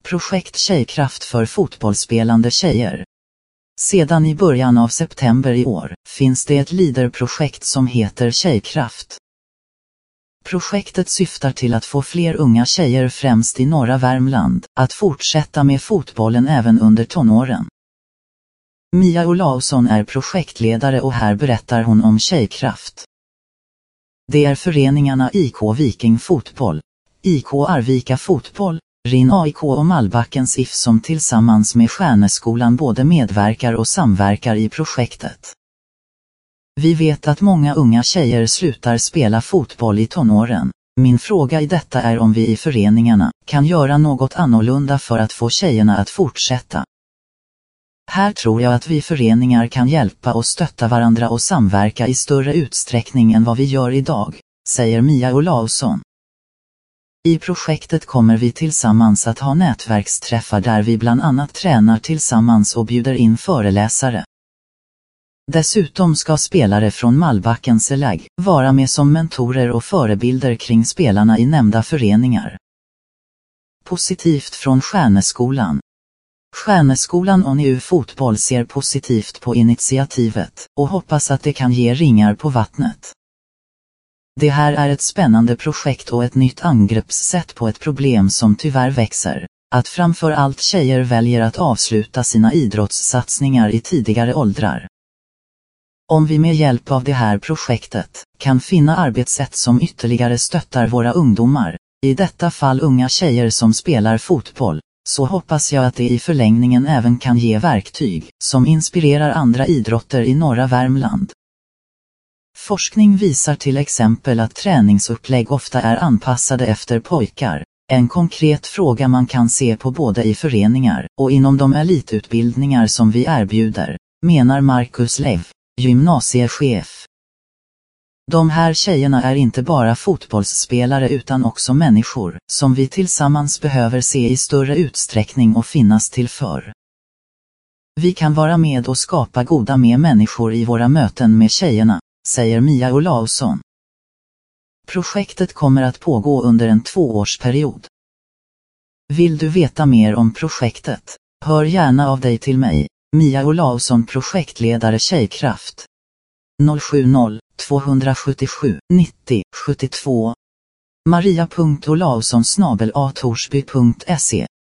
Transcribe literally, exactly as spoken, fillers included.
Projekt Tjejkraft för fotbollsspelande tjejer. Sedan i början av september i år finns det ett leaderprojekt som heter Tjejkraft. Projektet syftar till att få fler unga tjejer främst i norra Värmland att fortsätta med fotbollen även under tonåren. Mia Olausson är projektledare och här berättar hon om Tjejkraft. Det är föreningarna I K Viking Fotboll, I K Arvika Fotboll, Rin A I K och Malbackens I F som tillsammans med Stjärneskolan både medverkar och samverkar i projektet. Vi vet att många unga tjejer slutar spela fotboll i tonåren. Min fråga i detta är om vi i föreningarna kan göra något annorlunda för att få tjejerna att fortsätta. Här tror jag att vi föreningar kan hjälpa och stötta varandra och samverka i större utsträckning än vad vi gör idag, säger Mia Olausson. I projektet kommer vi tillsammans att ha nätverksträffar där vi bland annat tränar tillsammans och bjuder in föreläsare. Dessutom ska spelare från Malbackens lag vara med som mentorer och förebilder kring spelarna i nämnda föreningar. Positivt från Stjärneskolan. Stjärneskolan och N U Fotboll ser positivt på initiativet och hoppas att det kan ge ringar på vattnet. Det här är ett spännande projekt och ett nytt angreppssätt på ett problem som tyvärr växer, att framför allt tjejer väljer att avsluta sina idrottssatsningar i tidigare åldrar. Om vi med hjälp av det här projektet kan finna arbetssätt som ytterligare stöttar våra ungdomar, i detta fall unga tjejer som spelar fotboll, så hoppas jag att det i förlängningen även kan ge verktyg som inspirerar andra idrotter i norra Värmland. Forskning visar till exempel att träningsupplägg ofta är anpassade efter pojkar, en konkret fråga man kan se på både i föreningar och inom de elitutbildningar som vi erbjuder, menar Marcus Lev, gymnasiechef. De här tjejerna är inte bara fotbollsspelare utan också människor, som vi tillsammans behöver se i större utsträckning och finnas till för. Vi kan vara med och skapa goda med människor i våra möten med tjejerna, säger Mia Olausson. Projektet kommer att pågå under en tvåårsperiod. Vill du veta mer om projektet? Hör gärna av dig till mig, Mia Olausson, projektledare Tjejkraft. noll sju noll, två sju sju, nittio, sjuttiotvå. maria punkt olausson snabel a torsby punkt se